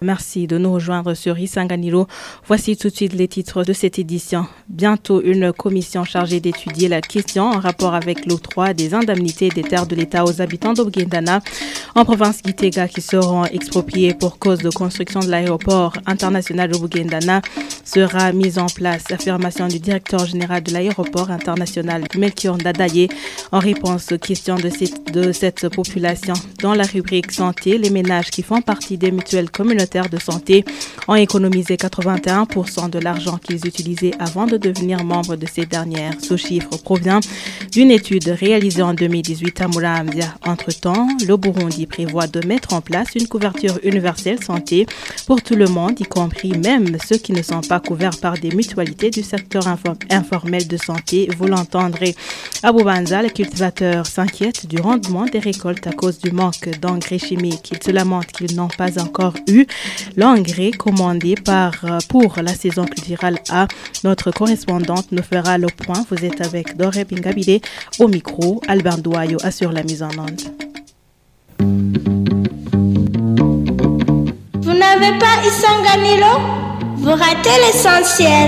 Merci de nous rejoindre sur Isanganiro. Voici tout de suite les titres de cette édition. Bientôt, une commission chargée d'étudier la question en rapport avec l'octroi des indemnités des terres de l'État aux habitants d'Obugendana en province Gitega qui seront expropriés pour cause de construction de l'aéroport international d'Obugendana sera mise en place. Affirmation du directeur général de l'aéroport international Melchior Ndadaye en réponse aux questions de cette population. Dans la rubrique santé, les ménages qui font partie des mutuelles communautaires de santé ont économisé 81% de l'argent qu'ils utilisaient avant de devenir membres de ces dernières. Ce chiffre provient d'une étude réalisée en 2018 à Muramvya. Entre-temps, le Burundi prévoit de mettre en place une couverture universelle santé pour tout le monde, y compris même ceux qui ne sont pas couverts par des mutualités du secteur informel de santé. Vous l'entendrez. À Bubanza, les cultivateurs s'inquiètent du rendement des récoltes à cause du manque d'engrais chimiques. Ils se lamentent qu'ils n'ont pas encore eu l'engrais commandé pour la saison culturelle A. Notre correspondante nous fera le point. Vous êtes avec Doré Bingabide au micro. Albert Douayo assure la mise en onde. Vous n'avez pas Isanganiro? Vous ratez l'essentiel.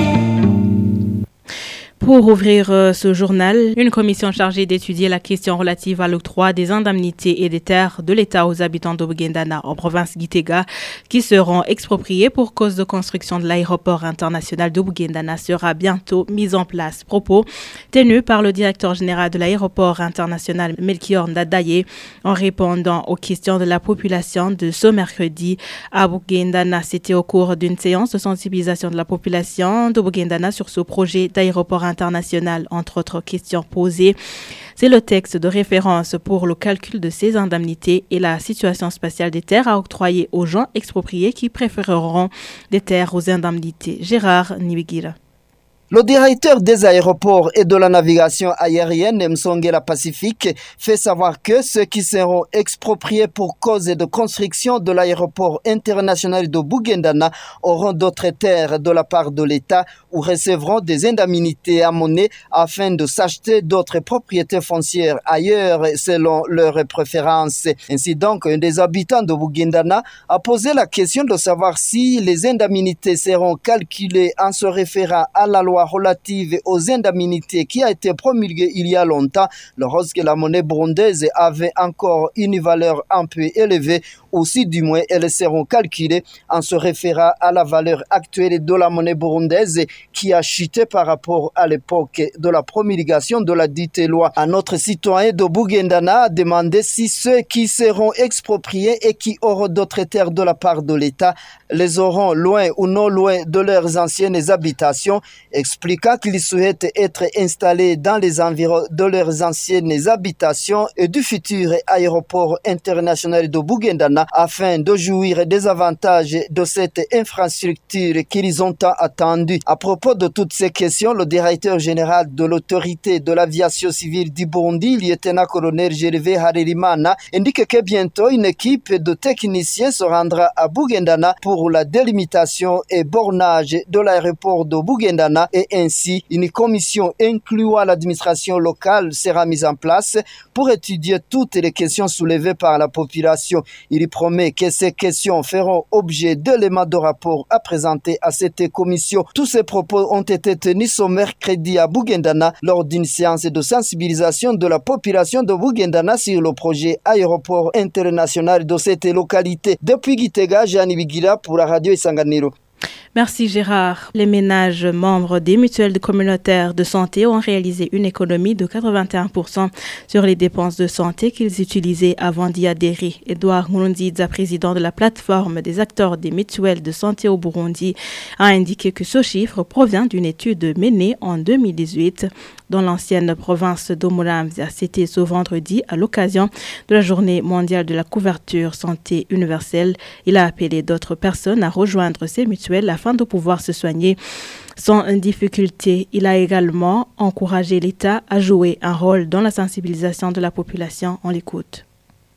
Pour ouvrir ce journal, une commission chargée d'étudier la question relative à l'octroi des indemnités et des terres de l'État aux habitants d'Obugendana en province Gitega qui seront expropriés pour cause de construction de l'aéroport international d'Obugendana sera bientôt mise en place. Propos tenus par le directeur général de l'aéroport international Melchior Ndadaye en répondant aux questions de la population de ce mercredi à Obugendana. C'était au cours d'une séance de sensibilisation de la population d'Obugendana sur ce projet d'aéroport international, entre autres questions posées. C'est le texte de référence pour le calcul de ces indemnités et la situation spatiale des terres à octroyer aux gens expropriés qui préféreront des terres aux indemnités. Gérard Nibigira. Le directeur des aéroports et de la navigation aérienne, Msongela Pacifique, fait savoir que ceux qui seront expropriés pour cause de construction de l'aéroport international de Bugendana auront d'autres terres de la part de l'État ou recevront des indemnités à monnaie afin de s'acheter d'autres propriétés foncières ailleurs selon leurs préférences. Ainsi donc, un des habitants de Bugendana a posé la question de savoir si les indemnités seront calculées en se référant à la loi relative aux indemnités qui a été promulguée il y a longtemps, lorsque la monnaie burundaise avait encore une valeur un peu élevée, aussi du moins elles seront calculées en se référant à la valeur actuelle de la monnaie burundaise qui a chuté par rapport à l'époque de la promulgation de la dite loi. Un autre citoyen de Bugendana a demandé si ceux qui seront expropriés et qui auront d'autres terres de la part de l'État les auront loin ou non loin de leurs anciennes habitations, expliquant qu'ils souhaitent être installés dans les environs de leurs anciennes habitations et du futur aéroport international de Bugendana afin de jouir des avantages de cette infrastructure qu'ils ont tant attendue. À propos de toutes ces questions, le directeur général de l'autorité de l'aviation civile du Burundi, lieutenant-colonel Gervais Harerimana, indique que bientôt une équipe de techniciens se rendra à Bugendana pour la délimitation et bornage de l'aéroport de Bugendana et ainsi une commission incluant l'administration locale sera mise en place pour étudier toutes les questions soulevées par la population. Il promet que ces questions feront objet d'éléments de rapport à présenter à cette commission. Tous ces propos ont été tenus ce mercredi à Bugendana lors d'une séance de sensibilisation de la population de Bugendana sur le projet aéroport international de cette localité. Depuis Gitega, Jeanne Bigira pour la radio Isanganiro. Merci Gérard. Les ménages membres des mutuelles communautaires de santé ont réalisé une économie de 81% sur les dépenses de santé qu'ils utilisaient avant d'y adhérer. Edouard Nkurunziza, président de la plateforme des acteurs des mutuelles de santé au Burundi, a indiqué que ce chiffre provient d'une étude menée en 2018 dans l'ancienne province d'Omuramvya. C'était ce vendredi à l'occasion de la journée mondiale de la couverture santé universelle. Il a appelé d'autres personnes à rejoindre ces mutuelles afin de pouvoir se soigner sans difficulté. Il a également encouragé l'État à jouer un rôle dans la sensibilisation de la population. On l'écoute.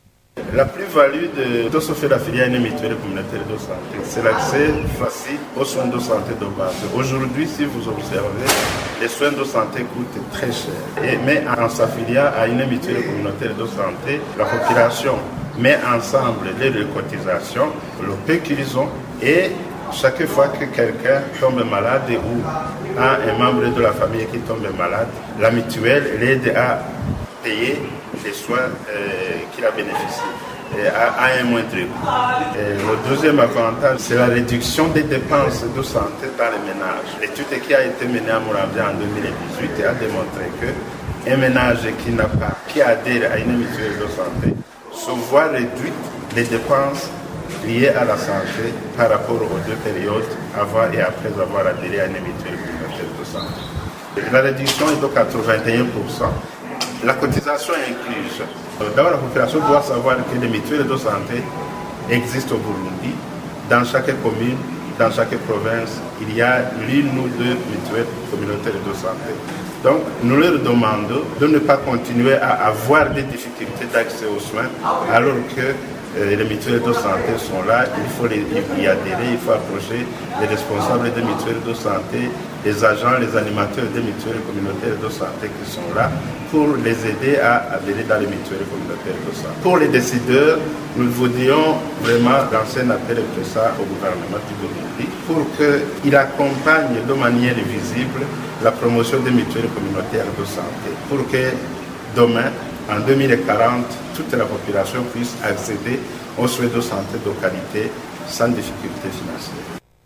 La plus-value de se faire affilier à une mutuelle communautaire de santé, c'est l'accès facile aux soins de santé de base. Aujourd'hui, si vous observez, les soins de santé coûtent très cher. Mais en s'affiliant à une mutuelle communautaire de santé, la population met ensemble les cotisations, le peu qu'ils ont, Et chaque fois que quelqu'un tombe malade ou a un membre de la famille qui tombe malade, la mutuelle l'aide à payer les soins qu'il a bénéficié à un moindre coût. Le deuxième avantage, c'est la réduction des dépenses de santé dans les ménages. L'étude qui a été menée à Muramvya en 2018 a démontré qu'un ménage qui adhère à une mutuelle de santé se voit réduite les dépenses liées à la santé par rapport aux deux périodes, avant et après avoir adhéré à une mutuelle communautaire de santé. La réduction est de 81%. La cotisation est incluse. D'abord, la population doit savoir que les mutuelles de santé existent au Burundi. Dans chaque commune, dans chaque province, il y a l'une ou deux mutuelles communautaires de santé. Donc, nous leur demandons de ne pas continuer à avoir des difficultés d'accès aux soins, alors que les mutuelles de santé sont là, il faut y adhérer, il faut approcher les responsables des mutuelles de santé, les agents, les animateurs des mutuelles communautaires de santé qui sont là pour les aider à adhérer dans les mutuelles communautaires de santé. Pour les décideurs, nous voudrions vraiment lancer un appel pressant au gouvernement du Burundi pour qu'il accompagne de manière visible la promotion des mutuelles communautaires de santé, pour que demain, en 2040, toute la population puisse accéder aux soins de santé de qualité sans difficulté financière.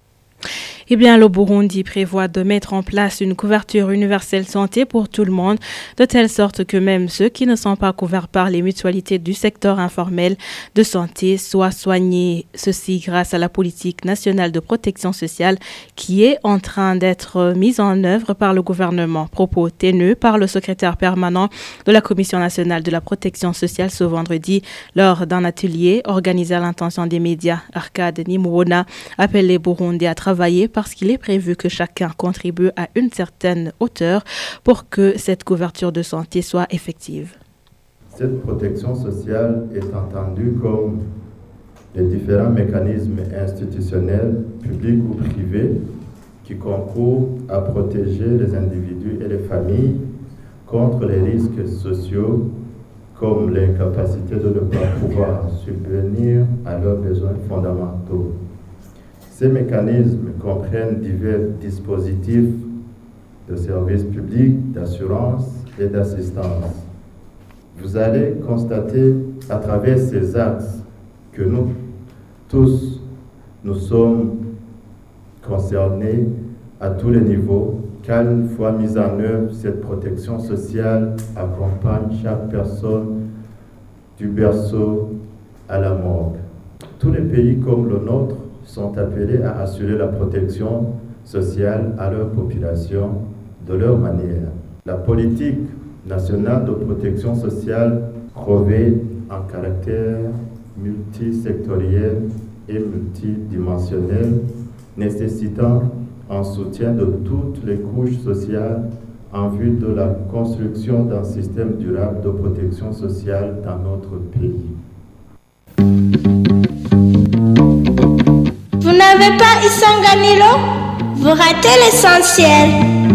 Eh bien, le Burundi prévoit de mettre en place une couverture universelle santé pour tout le monde, de telle sorte que même ceux qui ne sont pas couverts par les mutualités du secteur informel de santé soient soignés. Ceci grâce à la politique nationale de protection sociale qui est en train d'être mise en œuvre par le gouvernement. Propos tenus par le secrétaire permanent de la Commission nationale de la protection sociale ce vendredi lors d'un atelier organisé à l'intention des médias. Arcade Nimouona appelle les Burundais à travailler parce qu'il est prévu que chacun contribue à une certaine hauteur pour que cette couverture de santé soit effective. Cette protection sociale est entendue comme les différents mécanismes institutionnels, publics ou privés, qui concourent à protéger les individus et les familles contre les risques sociaux comme l'incapacité de ne pas pouvoir subvenir à leurs besoins fondamentaux. Ces mécanismes comprennent divers dispositifs de services publics, d'assurance et d'assistance. Vous allez constater à travers ces axes que nous tous, nous sommes concernés à tous les niveaux, car une fois mise en œuvre, cette protection sociale accompagne chaque personne du berceau à la morgue. Tous les pays comme le nôtre sont appelés à assurer la protection sociale à leur population de leur manière. La politique nationale de protection sociale revêt un caractère multisectoriel et multidimensionnel, nécessitant un soutien de toutes les couches sociales en vue de la construction d'un système durable de protection sociale dans notre pays. Vous n'avez pas Isanganilo? Vous ratez l'essentiel.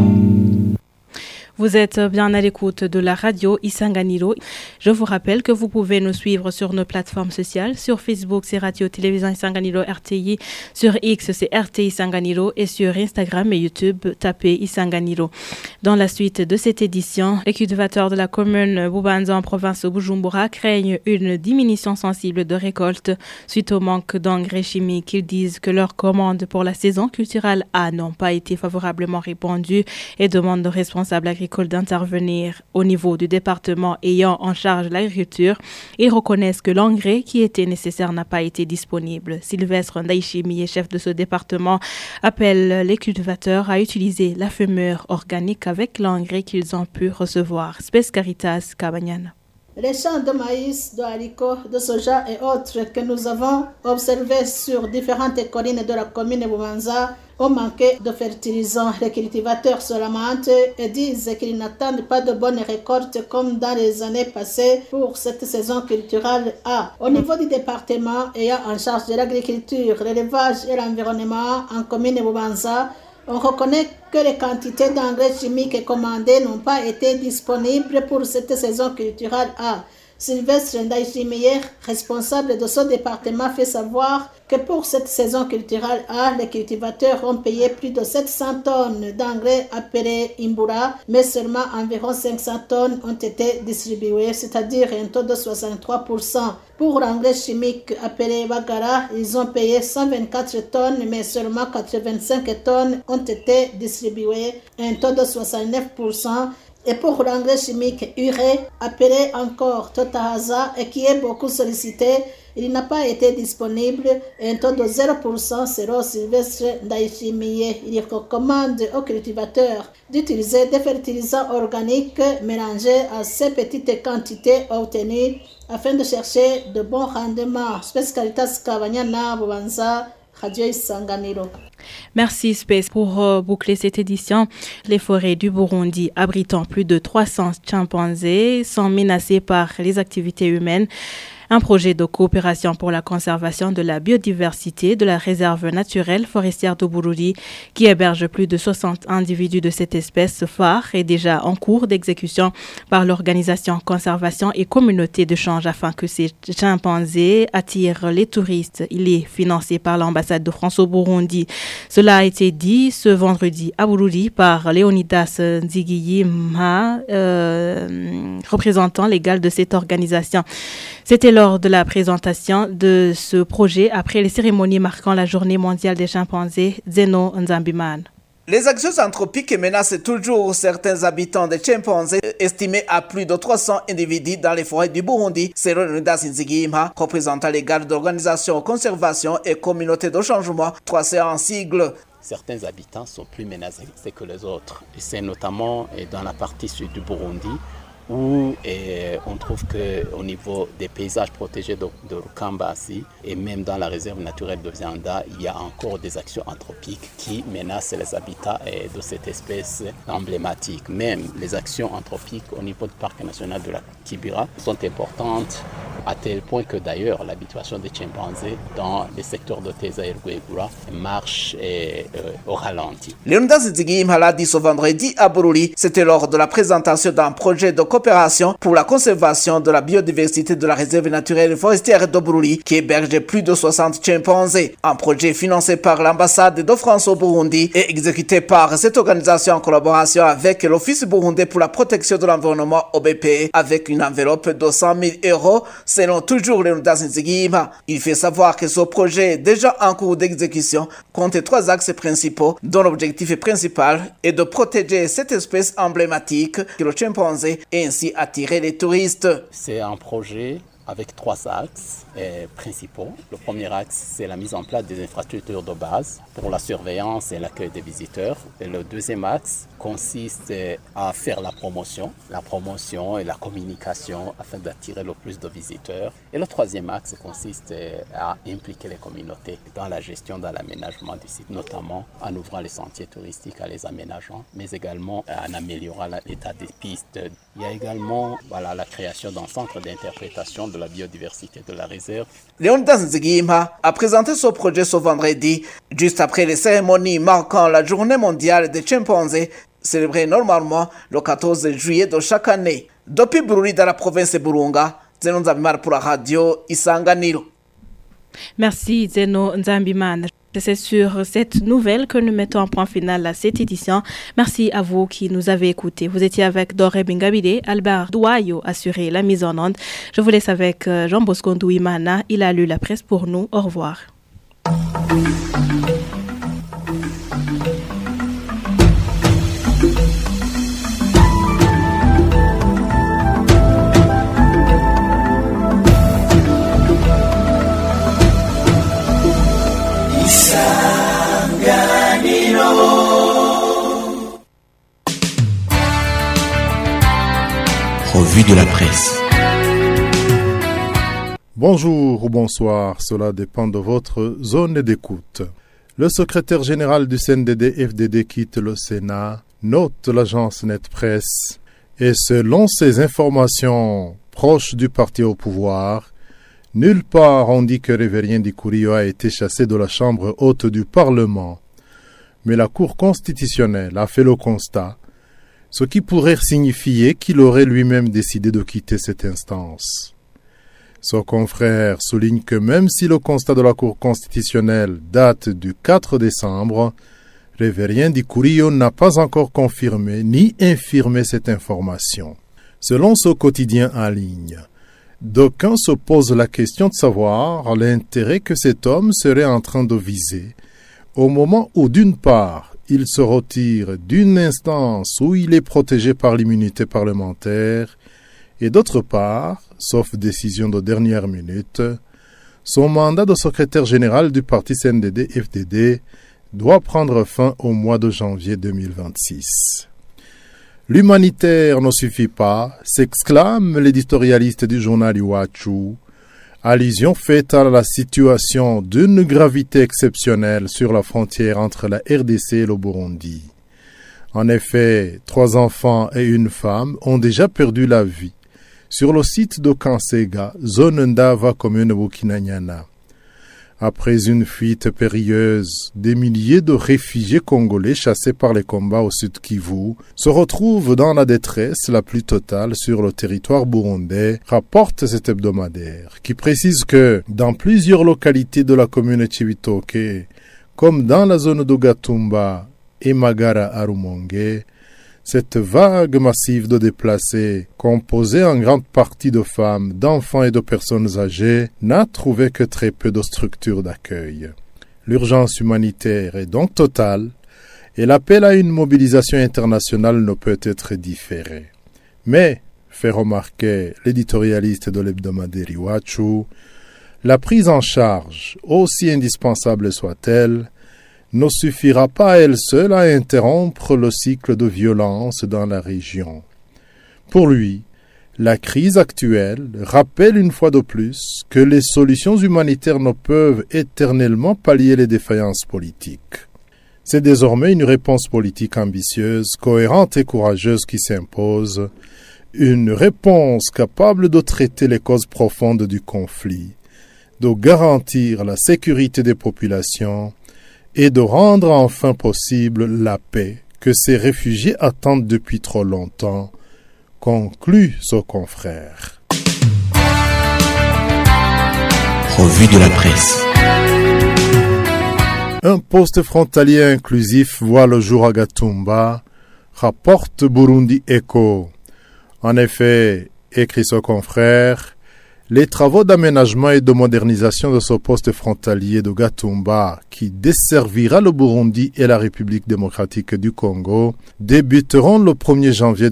Vous êtes bien à l'écoute de la radio Isanganilo. Je vous rappelle que vous pouvez nous suivre sur nos plateformes sociales. Sur Facebook, c'est Radio Télévision Isanganilo RTI. Sur X, c'est RTI Isanganilo. Et sur Instagram et YouTube, tapez Isanganilo. Dans la suite de cette édition, les cultivateurs de la commune Bubanza en province de Bujumbura craignent une diminution sensible de récolte suite au manque d'engrais chimiques. Ils disent que leurs commandes pour la saison culturelle A n'ont pas été favorablement répondues et demandent aux responsables agricoles d'intervenir au niveau du département ayant en charge l'agriculture. Ils reconnaissent que l'engrais qui était nécessaire n'a pas été disponible. Sylvestre Ndaïchimi, chef de ce département, appelle les cultivateurs à utiliser la fumure organique avec l'engrais qu'ils ont pu recevoir. Spes Caritas Kabanyana. Les champs de maïs, de haricots, de soja et autres que nous avons observés sur différentes collines de la commune de Bubanza ont manqué de fertilisants. Les cultivateurs se lamentent et disent qu'ils n'attendent pas de bonnes récoltes comme dans les années passées pour cette saison culturelle A. Au niveau du département ayant en charge de l'agriculture, l'élevage et l'environnement en commune de Bubanza, on reconnaît que les quantités d'engrais chimiques commandées n'ont pas été disponibles pour cette saison culturelle A. Sylvestre Ndaïchimier, responsable de ce département, fait savoir que pour cette saison culturelle A, les cultivateurs ont payé plus de 700 tonnes d'engrais appelés Imbura, mais seulement environ 500 tonnes ont été distribuées, c'est-à-dire un taux de 63%. Pour l'engrais chimique appelé Bagara, ils ont payé 124 tonnes, mais seulement 85 tonnes ont été distribuées, un taux de 69%. Et pour l'engrais chimique urée, appelé encore Totahaza et qui est beaucoup sollicité, il n'a pas été disponible, un taux de 0% selon Sylvestre Ndaïchimier. Il recommande aux cultivateurs d'utiliser des fertilisants organiques mélangés à ces petites quantités obtenues afin de chercher de bons rendements. Spécialitas Kabanyana Bubanza, Radio Isanganiro. Merci Space pour boucler cette édition. Les forêts du Burundi abritant plus de 300 chimpanzés sont menacées par les activités humaines. Un projet de coopération pour la conservation de la biodiversité de la réserve naturelle forestière de Burundi, qui héberge plus de 60 individus de cette espèce phare, est déjà en cours d'exécution par l'organisation Conservation et Communauté de Change afin que ces chimpanzés attirent les touristes. Il est financé par l'ambassade de France au Burundi. Cela a été dit ce vendredi à Burundi par Léonidas Nzigiyima, représentant légal de cette organisation. C'était lors de la présentation de ce projet après les cérémonies marquant la journée mondiale des chimpanzés, Zeno Nzambimana. Les actions anthropiques menacent toujours certains habitants des chimpanzés, estimés à plus de 300 individus dans les forêts du Burundi, selon Léonidas Nzigiyima, représentant légal d'organisation Conservation et Communauté de Changement, 3C en sigle. Certains habitants sont plus menacés que les autres. Et c'est notamment dans la partie sud du Burundi, où on trouve qu'au niveau des paysages protégés de Rukambasi et même dans la réserve naturelle de Vianda, il y a encore des actions anthropiques qui menacent les habitats de cette espèce emblématique. Même les actions anthropiques au niveau du parc national de la Kibira sont importantes, à tel point que d'ailleurs l'habituation des chimpanzés dans les secteurs de Teza et Rwegura marche au ralenti. Léonidas Nzigiyima l'a dit ce vendredi à Bururi, c'était lors de la présentation d'un projet de coopération pour la conservation de la biodiversité de la réserve naturelle forestière de Bururi qui héberge plus de 60 chimpanzés. Un projet financé par l'ambassade de France au Burundi et exécuté par cette organisation en collaboration avec l'Office burundais pour la protection de l'environnement OBP avec une enveloppe de 100 000 euros selon toujours Léonidas Nzigiyima. Il fait savoir que ce projet déjà en cours d'exécution compte 3 axes principaux dont l'objectif principal est de protéger cette espèce emblématique que le chimpanzé et ainsi attirer les touristes. C'est un projet avec 3 axes principaux. Le premier axe, c'est la mise en place des infrastructures de base pour la surveillance et l'accueil des visiteurs. Et le deuxième axe consiste à faire la promotion et la communication afin d'attirer le plus de visiteurs. Et le troisième axe consiste à impliquer les communautés dans la gestion, dans l'aménagement du site, notamment en ouvrant les sentiers touristiques, à les aménageant, mais également en améliorant l'état des pistes. Il y a également la création d'un centre d'interprétation de la biodiversité de la réserve. Léonidas Nzigiyima a présenté ce projet ce vendredi, juste après les cérémonies marquant la journée mondiale des chimpanzés, célébrée normalement le 14 juillet de chaque année. Depuis Bururi dans la province de Burunga, Zeno Nzambimana pour la radio Isanganiro. Merci Zeno Nzambimana. C'est sur cette nouvelle que nous mettons un point final à cette édition. Merci à vous qui nous avez écoutés. Vous étiez avec Doré Bingabide, Albert Douayo assuré la mise en onde. Je vous laisse avec Jean Bosco Ndouimana. Il a lu la presse pour nous. Au revoir. Revue de la presse. Bonjour ou bonsoir, cela dépend de votre zone d'écoute. Le secrétaire général du CNDD-FDD quitte le Sénat, note l'agence Net Presse. Et selon ces informations proches du parti au pouvoir, nulle part on dit que Révérien Dikurio a été chassé de la chambre haute du Parlement. Mais la Cour constitutionnelle a fait le constat ce qui pourrait signifier qu'il aurait lui-même décidé de quitter cette instance. Son confrère souligne que même si le constat de la Cour constitutionnelle date du 4 décembre, Révérien Di Curio n'a pas encore confirmé ni infirmé cette information. Selon ce quotidien en ligne, d'aucuns se posent la question de savoir l'intérêt que cet homme serait en train de viser au moment où, d'une part, il se retire d'une instance où il est protégé par l'immunité parlementaire et d'autre part, sauf décision de dernière minute, son mandat de secrétaire général du parti CNDD-FDD doit prendre fin au mois de janvier 2026. L'humanitaire ne suffit pas, s'exclame l'éditorialiste du journal Iwachu, allusion faite à la situation d'une gravité exceptionnelle sur la frontière entre la RDC et le Burundi. En effet, 3 enfants et une femme ont déjà perdu la vie sur le site de Kansega, zone Ndava, commune Bukinanyana. Après une fuite périlleuse, des milliers de réfugiés congolais chassés par les combats au sud Kivu se retrouvent dans la détresse la plus totale sur le territoire burundais, rapporte cet hebdomadaire, qui précise que dans plusieurs localités de la commune Chibitoke, comme dans la zone de Gatumba et Magara à Rumongue, cette vague massive de déplacés, composée en grande partie de femmes, d'enfants et de personnes âgées, n'a trouvé que très peu de structures d'accueil. L'urgence humanitaire est donc totale et l'appel à une mobilisation internationale ne peut être différé. Mais, fait remarquer l'éditorialiste de l'hebdomadaire Iwachu, la prise en charge, aussi indispensable soit-elle, ne suffira pas à elle seule à interrompre le cycle de violence dans la région. Pour lui, la crise actuelle rappelle une fois de plus que les solutions humanitaires ne peuvent éternellement pallier les défaillances politiques. C'est désormais une réponse politique ambitieuse, cohérente et courageuse qui s'impose, une réponse capable de traiter les causes profondes du conflit, de garantir la sécurité des populations, et de rendre enfin possible la paix que ces réfugiés attendent depuis trop longtemps, conclut son confrère. Revue de la presse. Un poste frontalier inclusif voit le jour à Gatumba, rapporte Burundi Echo. En effet, écrit son confrère, les travaux d'aménagement et de modernisation de ce poste frontalier de Gatumba, qui desservira le Burundi et la République démocratique du Congo, débuteront le 1er janvier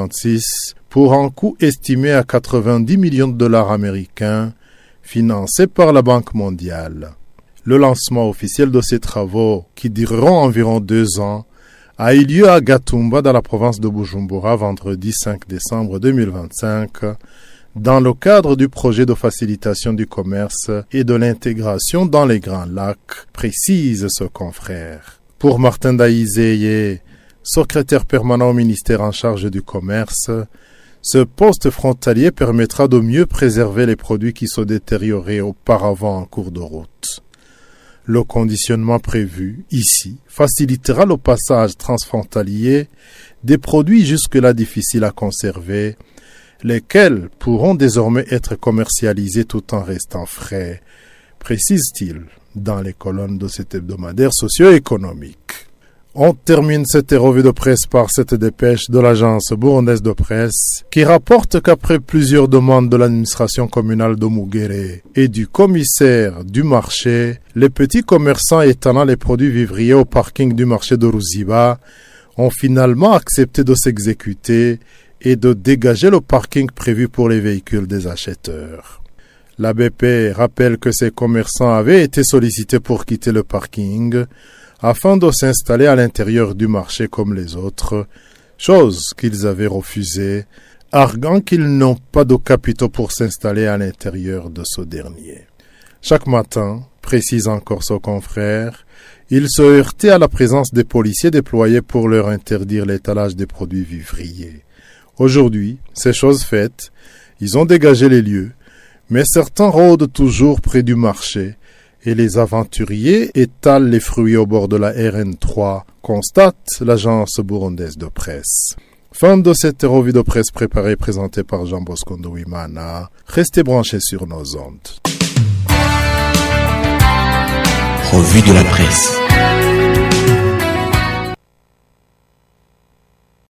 2026 pour un coût estimé à 90 millions de dollars américains, financé par la Banque mondiale. Le lancement officiel de ces travaux, qui dureront environ 2 ans, a eu lieu à Gatumba dans la province de Bujumbura vendredi 5 décembre 2025, dans le cadre du projet de facilitation du commerce et de l'intégration dans les Grands Lacs, précise ce confrère. Pour Martin Daïzeye, secrétaire permanent au ministère en charge du commerce, ce poste frontalier permettra de mieux préserver les produits qui se détérioraient auparavant en cours de route. Le conditionnement prévu ici facilitera le passage transfrontalier des produits jusque-là difficiles à conserver, lesquels pourront désormais être commercialisés tout en restant frais, précise-t-il dans les colonnes de cet hebdomadaire socio-économique. On termine cette revue de presse par cette dépêche de l'agence burundaise de presse qui rapporte qu'après plusieurs demandes de l'administration communale de Mugere et du commissaire du marché, les petits commerçants étalant les produits vivriers au parking du marché de Ruziba ont finalement accepté de s'exécuter et de dégager le parking prévu pour les véhicules des acheteurs. La BP rappelle que ces commerçants avaient été sollicités pour quitter le parking afin de s'installer à l'intérieur du marché comme les autres, chose qu'ils avaient refusée, arguant qu'ils n'ont pas de capitaux pour s'installer à l'intérieur de ce dernier. Chaque matin, précise encore son confrère, ils se heurtaient à la présence des policiers déployés pour leur interdire l'étalage des produits vivriers. Aujourd'hui, ces choses faites, ils ont dégagé les lieux, mais certains rôdent toujours près du marché et les aventuriers étalent les fruits au bord de la RN3, constate l'agence burundaise de presse. Fin de cette revue de presse préparée et présentée par Jean Bosco Ndouimana. Restez branchés sur nos ondes. Revue de la presse.